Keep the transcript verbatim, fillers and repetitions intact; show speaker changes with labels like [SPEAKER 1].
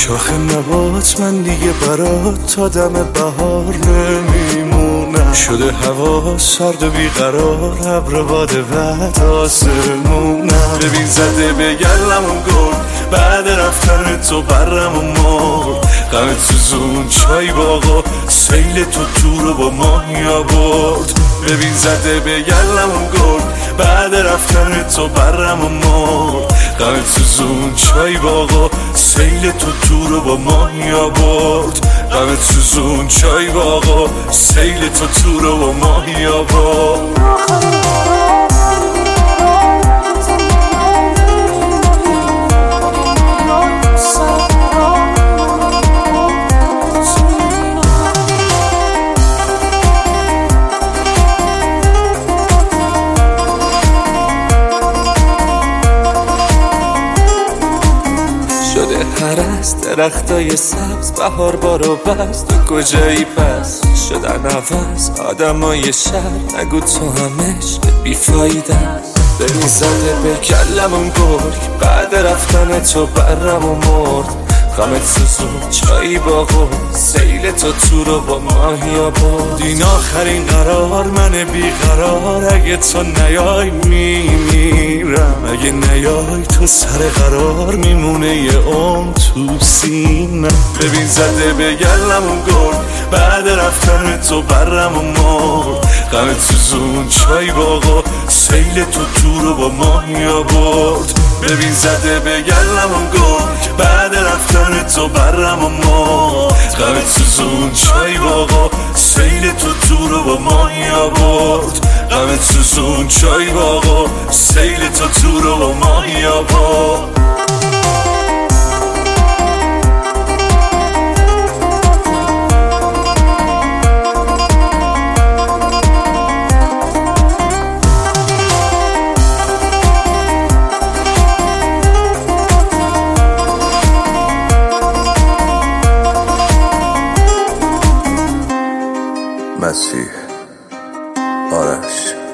[SPEAKER 1] شاخ نبات من دیگه برات تا دم بهار نمیمونم. شده هوا سرد و بیقرار، ابر باد بعد آسمونم. ببین زده به گلمون گل، بعد رفتن تو برم و مرد. غم تو زون چای باغا، سیل تو تو رو با ماهی آورد. ببین زده به گلمون گل، بعد رفتن تو برم و مرد. غم تو زون چای باغا، سیل تو تو رو با ماهی آورد. غم تو زون چای باغا، سیل تو تو رو با ماهی آورد. شده هرست درختای سبز، بهار بارو بست. تو کجایی پس؟ شدن عوض آدمای شهر، نگو تو هم عشق بیفایده است. ببین زده به کلمون گرگ، بعد رفتن تو برم و مرد. غم سوزون چایی باغو، سیل تو تو رو با ماهی آورد. این آخرین قرار من بیقرار، اگه تو نیای میمیرم. اگه نیای تو سر قرار، میمونه یه عمر تو سینم. ببین زده به گلمون گل، بعد رفتن تو برم و مرد. غم تو زون چای باغا، سیل تو تو رو با ماهی آورد. ببین زده به گلمون گل، بعد رفتن تو برم و مرد. غم تو زون چای باغا، سیل تو تو رو با ماهی آورد. غم تو زون چای باغا، سیل تو تو رو با ماهی آورد. مسیح آرش